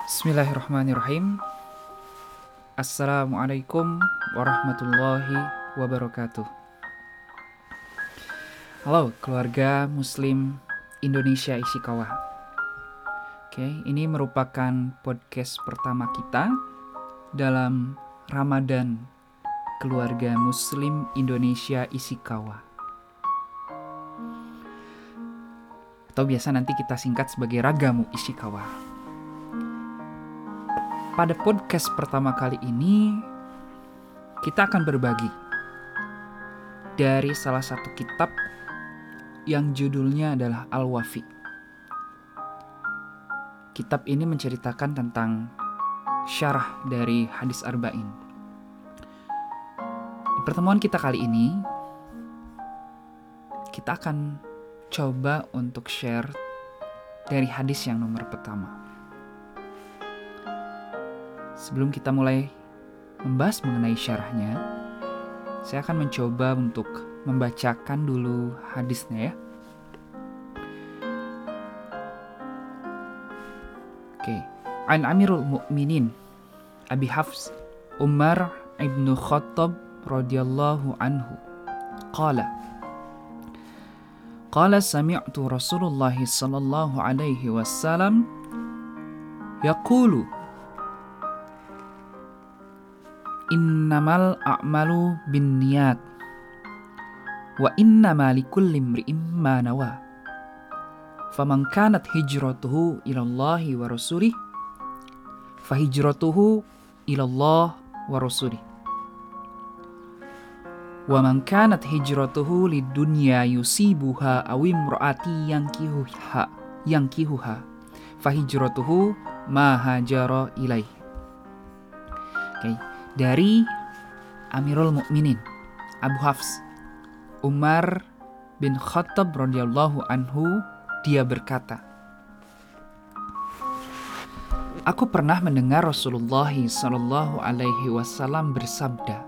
Bismillahirrahmanirrahim. Assalamualaikum warahmatullahi wabarakatuh. Halo keluarga Muslim Indonesia Ishikawa. Ini merupakan podcast pertama kita dalam Ramadan keluarga Muslim Indonesia Ishikawa. Atau biasa nanti kita singkat sebagai Ragamu Ishikawa. Pada podcast pertama kali ini, kita akan berbagi dari salah satu kitab yang judulnya adalah Al-Wafi. Kitab ini menceritakan tentang syarah dari hadis Arba'in. Di pertemuan kita kali ini, kita akan coba untuk share dari hadis yang nomor pertama. Sebelum kita mulai membahas mengenai syarahnya, saya akan mencoba untuk membacakan dulu hadisnya ya. An Amirul Mukminin Abi Hafs Umar ibnu Khattab radhiyallahu anhu qala sami'tu Rasulullah sallallahu alaihi wasallam yaqulu innamal a'malu binniyat wa innama likulli imri'in ma nawa faman kanat hijratuhu ila Allahi wa rasulih fahijratuhu ila Allah wa rasulih wa man kanat hijratuhu lidunya yusibuha aw imraati yankihuha fahijratuhu ma hajara ilaih. Dari Amirul Mukminin Abu Hafs Umar bin Khattab radhiyallahu anhu, dia berkata, aku pernah mendengar Rasulullah sallallahu alaihi wasallam bersabda,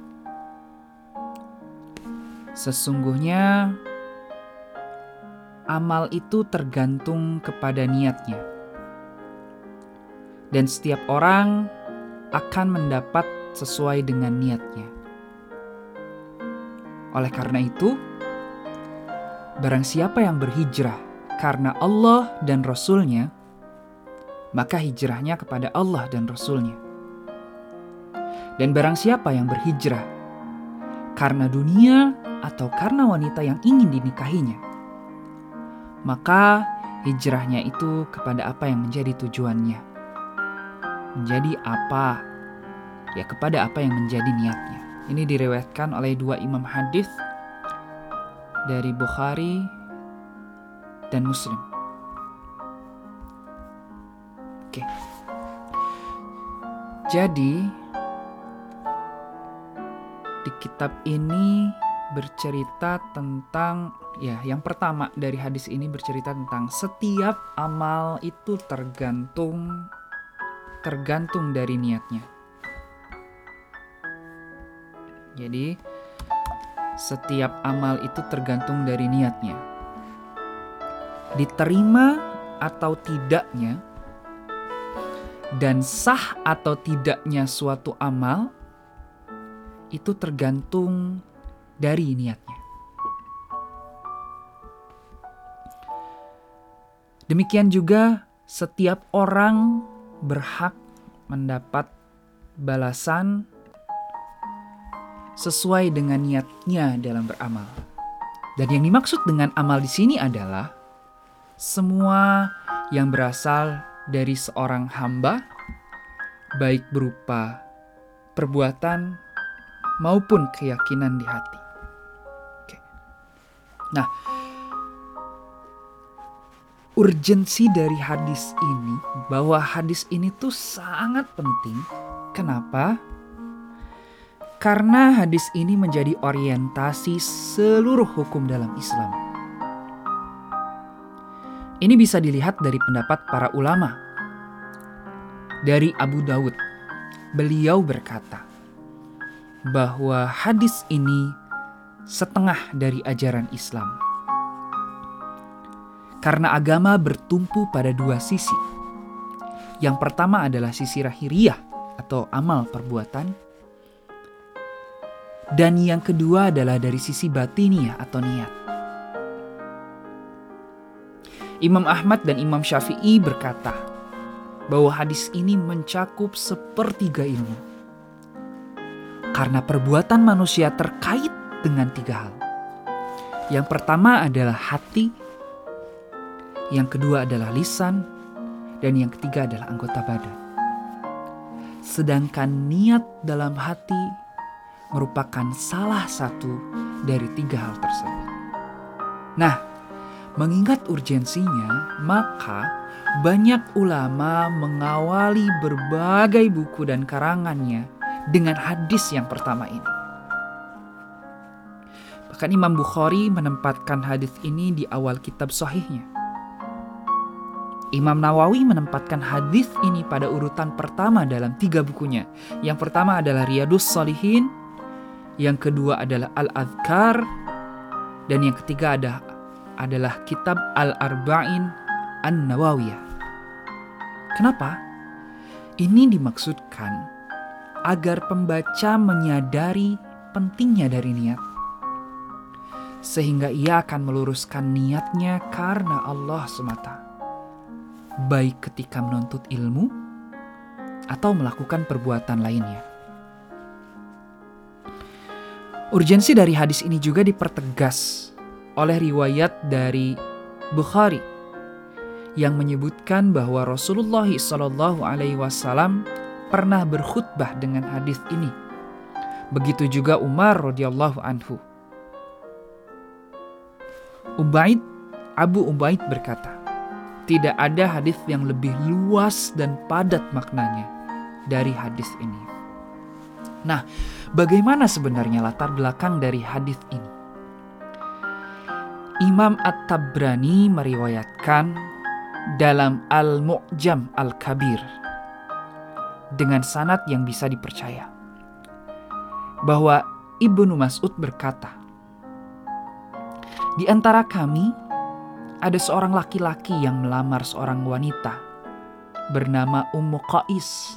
sesungguhnya amal itu tergantung kepada niatnya, dan setiap orang akan mendapat sesuai dengan niatnya. Oleh karena itu, barang siapa yang berhijrah karena Allah dan Rasul-Nya, maka hijrahnya kepada Allah dan Rasul-Nya. Dan barang siapa yang berhijrah karena dunia atau karena wanita yang ingin dinikahinya, maka hijrahnya itu kepada apa yang menjadi tujuannya. Menjadi apa? Ya, kepada apa yang menjadi niatnya. Ini diriwayatkan oleh dua imam hadis dari Bukhari dan Muslim. Jadi di kitab ini bercerita tentang, yang pertama dari hadis ini bercerita tentang setiap amal itu tergantung dari niatnya. Jadi setiap amal itu tergantung dari niatnya. Diterima atau tidaknya dan sah atau tidaknya suatu amal itu tergantung dari niatnya. Demikian juga setiap orang berhak mendapat balasan sesuai dengan niatnya dalam beramal. Dan yang dimaksud dengan amal di sini adalah semua yang berasal dari seorang hamba, baik berupa perbuatan maupun keyakinan di hati. Nah, urgensi dari hadis ini, bahwa hadis ini tuh sangat penting. Kenapa? Karena hadis ini menjadi orientasi seluruh hukum dalam Islam. Ini bisa dilihat dari pendapat para ulama. Dari Abu Daud, beliau berkata bahwa hadis ini setengah dari ajaran Islam. Karena agama bertumpu pada dua sisi, Yang pertama adalah sisi lahiriah atau amal perbuatan. Dan yang kedua adalah dari sisi batiniah atau niat. Imam Ahmad dan Imam Syafi'i berkata bahwa hadis ini mencakup sepertiga ilmu. Karena perbuatan manusia terkait dengan 3 hal. Yang pertama adalah hati, yang kedua adalah lisan, dan yang ketiga adalah anggota badan. Sedangkan niat dalam hati merupakan salah satu dari 3 hal tersebut. Nah, mengingat urgensinya, maka banyak ulama mengawali berbagai buku dan karangannya dengan hadis yang pertama ini. Bahkan Imam Bukhari menempatkan hadis ini di awal kitab sahihnya. Imam Nawawi menempatkan hadis ini pada urutan pertama dalam 3 bukunya. Yang pertama adalah Riyadhus Shalihin, yang kedua adalah Al-Adhkar, dan yang ketiga adalah kitab Al-Arba'in An-Nawawiyah. Kenapa? Ini dimaksudkan agar pembaca menyadari pentingnya dari niat, sehingga ia akan meluruskan niatnya karena Allah semata, baik ketika menuntut ilmu atau melakukan perbuatan lainnya. Urgensi dari hadis ini juga dipertegas oleh riwayat dari Bukhari yang menyebutkan bahwa Rasulullah SAW pernah berkhutbah dengan hadis ini. Begitu juga Umar radhiyallahu anhu. Abu Ubaid berkata, tidak ada hadis yang lebih luas dan padat maknanya dari hadis ini. Nah, bagaimana sebenarnya latar belakang dari hadis ini? Imam At-Tabrani meriwayatkan dalam Al-Mu'jam Al-Kabir dengan sanad yang bisa dipercaya bahwa Ibnu Mas'ud berkata, di antara kami ada seorang laki-laki yang melamar seorang wanita bernama Ummu Qais.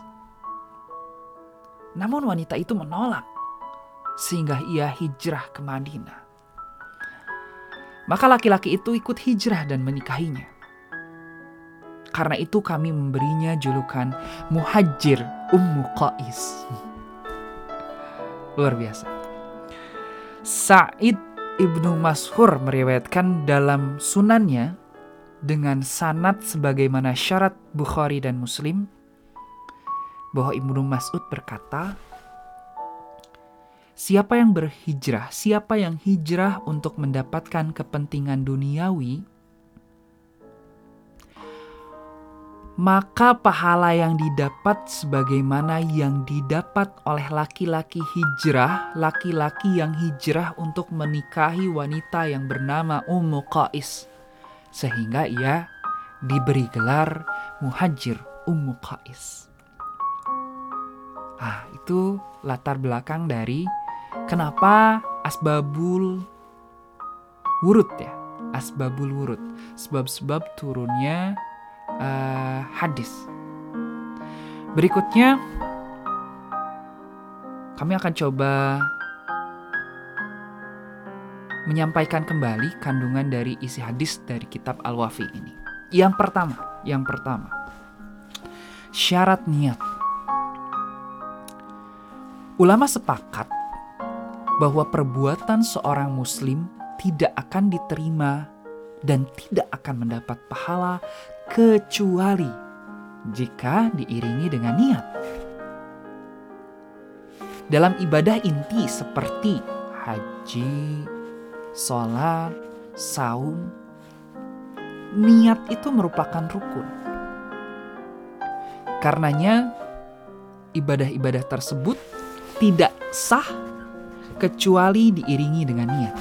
Namun wanita itu menolak sehingga ia hijrah ke Madinah. Maka laki-laki itu ikut hijrah dan menikahinya. Karena itu kami memberinya julukan Muhajir Ummu Qais. Luar biasa. Sa'id Ibnu Mashur meriwayatkan dalam sunannya dengan sanad sebagaimana syarat Bukhari dan Muslim bahwa Ibnu Mas'ud berkata, siapa yang berhijrah, siapa yang hijrah untuk mendapatkan kepentingan duniawi, maka pahala yang didapat sebagaimana yang didapat oleh laki-laki yang hijrah untuk menikahi wanita yang bernama Ummu Qais, sehingga ia diberi gelar Muhajir Ummu Qais. Itu latar belakang dari kenapa asbabul wurud ya, asbabul wurud, sebab-sebab turunnya hadis. Berikutnya kami akan coba menyampaikan kembali kandungan dari isi hadis dari kitab Al-Wafi ini. Yang pertama, syarat niat. Ulama sepakat bahwa perbuatan seorang muslim tidak akan diterima dan tidak akan mendapat pahala kecuali jika diiringi dengan niat. Dalam ibadah inti seperti haji, sholat, saum, niat itu merupakan rukun. Karenanya ibadah-ibadah tersebut tidak sah kecuali diiringi dengan niat.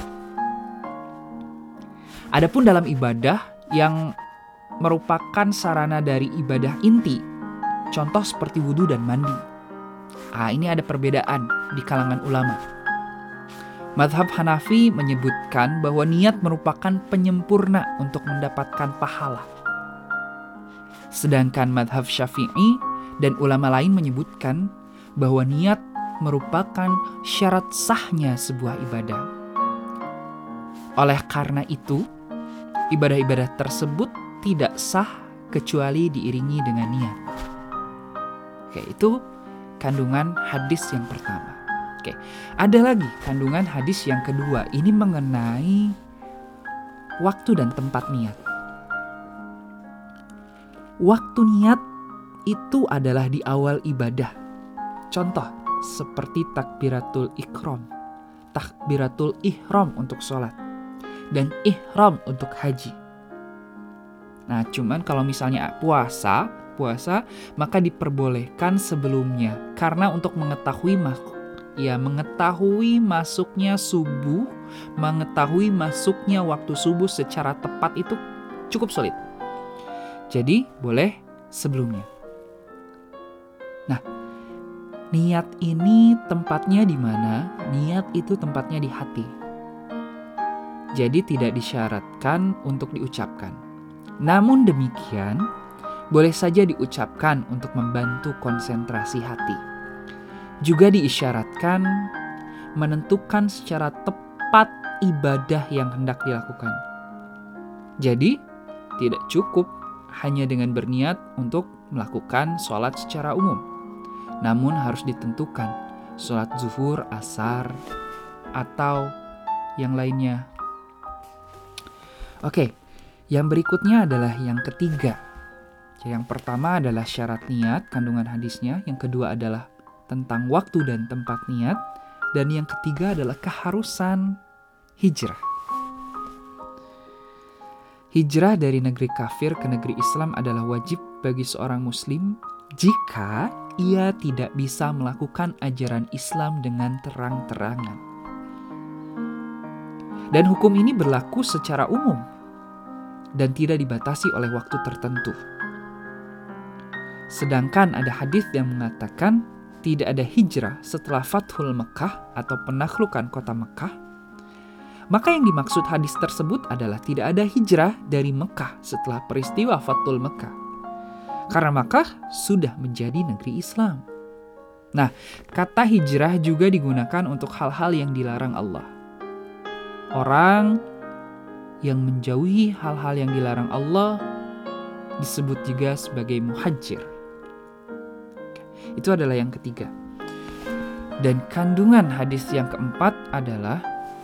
Adapun dalam ibadah yang merupakan sarana dari ibadah inti, contoh seperti wudhu dan mandi, ini ada perbedaan di kalangan ulama. Mazhab Hanafi menyebutkan bahwa niat merupakan penyempurna untuk mendapatkan pahala. Sedangkan madhab Syafi'i dan ulama lain menyebutkan bahwa niat merupakan syarat sahnya sebuah ibadah. Oleh karena itu, ibadah-ibadah tersebut tidak sah kecuali diiringi dengan niat. Oke, itu kandungan hadis yang pertama. Oke, ada lagi kandungan hadis yang kedua. Ini mengenai waktu dan tempat niat. Waktu niat itu adalah di awal ibadah. Contoh, seperti takbiratul ihram untuk sholat, dan ihram untuk haji. Nah, cuman kalau misalnya puasa, maka diperbolehkan sebelumnya. Karena untuk mengetahui masuknya subuh, mengetahui masuknya waktu subuh secara tepat itu cukup sulit. Jadi, boleh sebelumnya. Nah, niat ini tempatnya di mana? Niat itu tempatnya di hati. Jadi tidak disyaratkan untuk diucapkan. Namun demikian, boleh saja diucapkan untuk membantu konsentrasi hati. Juga diisyaratkan menentukan secara tepat ibadah yang hendak dilakukan. Jadi, tidak cukup hanya dengan berniat untuk melakukan sholat secara umum. Namun harus ditentukan sholat zuhur, asar, atau yang lainnya. Oke, yang berikutnya adalah yang ketiga. Yang pertama adalah syarat niat, kandungan hadisnya. Yang kedua adalah tentang waktu dan tempat niat. Dan yang ketiga adalah keharusan hijrah. Hijrah dari negeri kafir ke negeri Islam adalah wajib bagi seorang muslim jika ia tidak bisa melakukan ajaran Islam dengan terang-terangan. Dan hukum ini berlaku secara umum dan tidak dibatasi oleh waktu tertentu. Sedangkan ada hadis yang mengatakan tidak ada hijrah setelah Fathul Mekah atau penaklukan kota Mekah. Maka yang dimaksud hadis tersebut adalah tidak ada hijrah dari Mekah setelah peristiwa Fathul Mekah. Karena Mekah sudah menjadi negeri Islam. Nah, kata hijrah juga digunakan untuk hal-hal yang dilarang Allah. Orang yang menjauhi hal-hal yang dilarang Allah disebut juga sebagai muhajir. Itu adalah yang ketiga. Dan kandungan hadis yang keempat adalah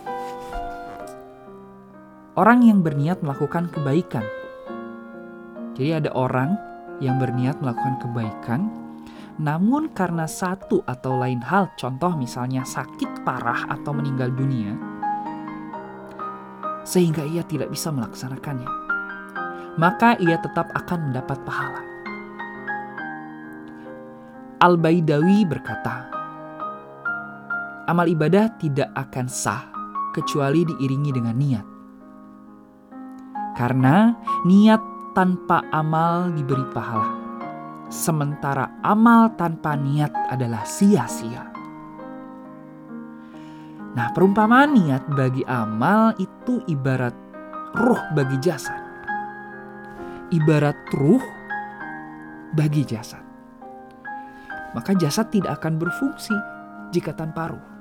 orang yang berniat melakukan kebaikan. Jadi ada orang yang berniat melakukan kebaikan, namun karena satu atau lain hal, contoh misalnya sakit parah atau meninggal dunia, sehingga ia tidak bisa melaksanakannya, maka ia tetap akan mendapat pahala. Al-Baidawi berkata, amal ibadah tidak akan sah kecuali diiringi dengan niat. Karena niat tanpa amal diberi pahala, sementara amal tanpa niat adalah sia-sia. Nah, perumpamaan niat bagi amal itu ibarat ruh bagi jasad. Ibarat ruh bagi jasad. Maka jasad tidak akan berfungsi jika tanpa ruh.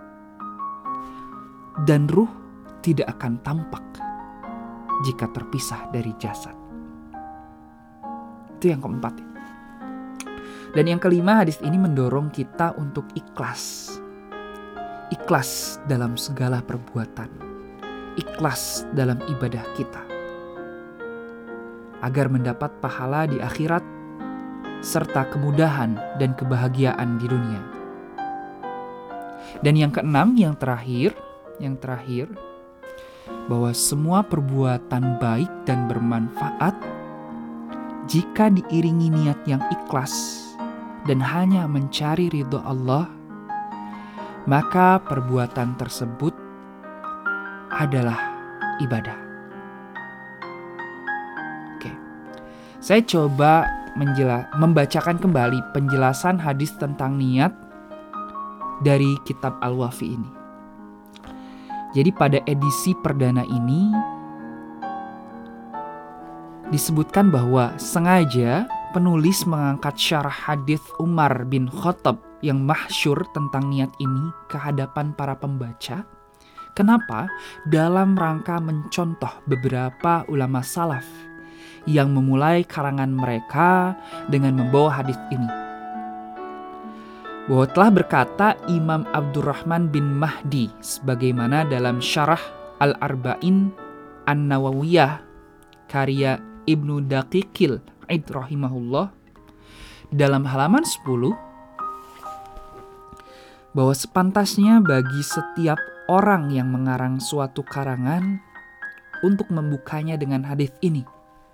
Dan ruh tidak akan tampak jika terpisah dari jasad. Itu yang keempat. Dan yang kelima, hadis ini mendorong kita untuk ikhlas. Ikhlas dalam segala perbuatan. Ikhlas dalam ibadah kita. Agar mendapat pahala di akhirat serta kemudahan dan kebahagiaan di dunia. Dan yang keenam, yang terakhir, bahwa semua perbuatan baik dan bermanfaat jika diiringi niat yang ikhlas dan hanya mencari ridho Allah, maka perbuatan tersebut adalah ibadah. Oke. Saya coba membacakan kembali penjelasan hadis tentang niat dari kitab Al-Wafi ini. Jadi pada edisi perdana ini disebutkan bahwa sengaja penulis mengangkat syarah hadis Umar bin Khattab yang masyhur tentang niat ini ke hadapan para pembaca. Kenapa? Dalam rangka mencontoh beberapa ulama salaf yang memulai karangan mereka dengan membawa hadis ini. Bahwa telah berkata Imam Abdurrahman bin Mahdi sebagaimana dalam syarah Al-Arba'in An-Nawawiyah karya Ibnu Daqiqil Id rahimahullah dalam halaman 10, bahwa sepantasnya bagi setiap orang yang mengarang suatu karangan untuk membukanya dengan hadis ini.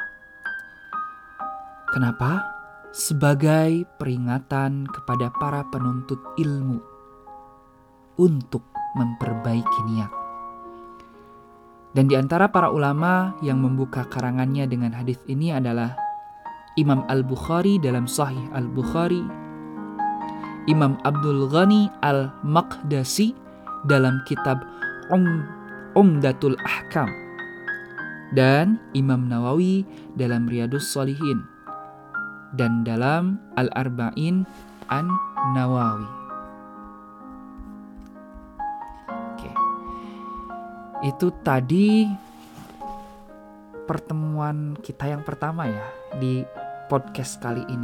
Kenapa? Sebagai peringatan kepada para penuntut ilmu untuk memperbaiki niat. Dan di antara para ulama yang membuka karangannya dengan hadis ini adalah Imam Al-Bukhari dalam Sahih Al-Bukhari, Imam Abdul Ghani Al-Maqdasi dalam kitab Umdatul Ahkam, dan Imam Nawawi dalam Riyadhus Shalihin dan dalam Al-Arba'in An-Nawawi. Itu tadi pertemuan kita yang pertama ya di podcast kali ini.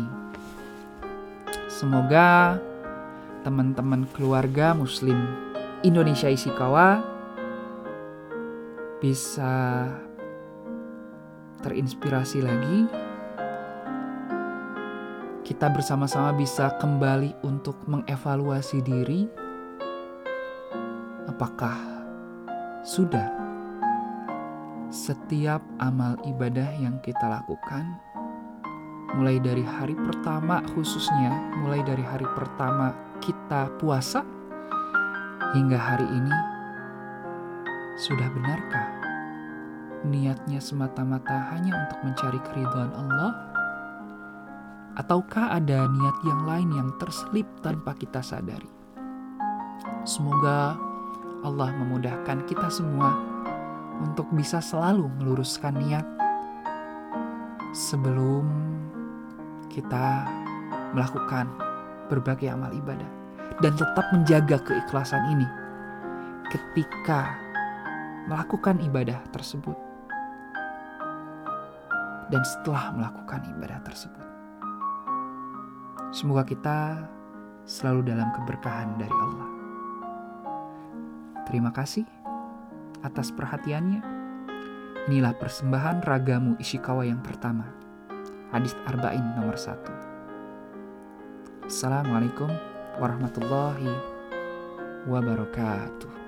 Semoga teman-teman keluarga Muslim Indonesia Ishikawa bisa terinspirasi lagi. Kita bersama-sama bisa kembali untuk mengevaluasi diri. Apakah sudah setiap amal ibadah yang kita lakukan, mulai dari hari pertama khususnya, mulai dari hari pertama kita puasa hingga hari ini, sudah benarkah niatnya semata-mata hanya untuk mencari keridhaan Allah? Ataukah ada niat yang lain yang terselip tanpa kita sadari? Semoga Allah memudahkan kita semua untuk bisa selalu meluruskan niat sebelum kita melakukan berbagai amal ibadah, dan tetap menjaga keikhlasan ini ketika melakukan ibadah tersebut dan setelah melakukan ibadah tersebut. Semoga kita selalu dalam keberkahan dari Allah. Terima kasih atas perhatiannya. Inilah persembahan Ragamu Ishikawa yang pertama, hadis Arba'in nomor 1. Assalamualaikum warahmatullahi wabarakatuh.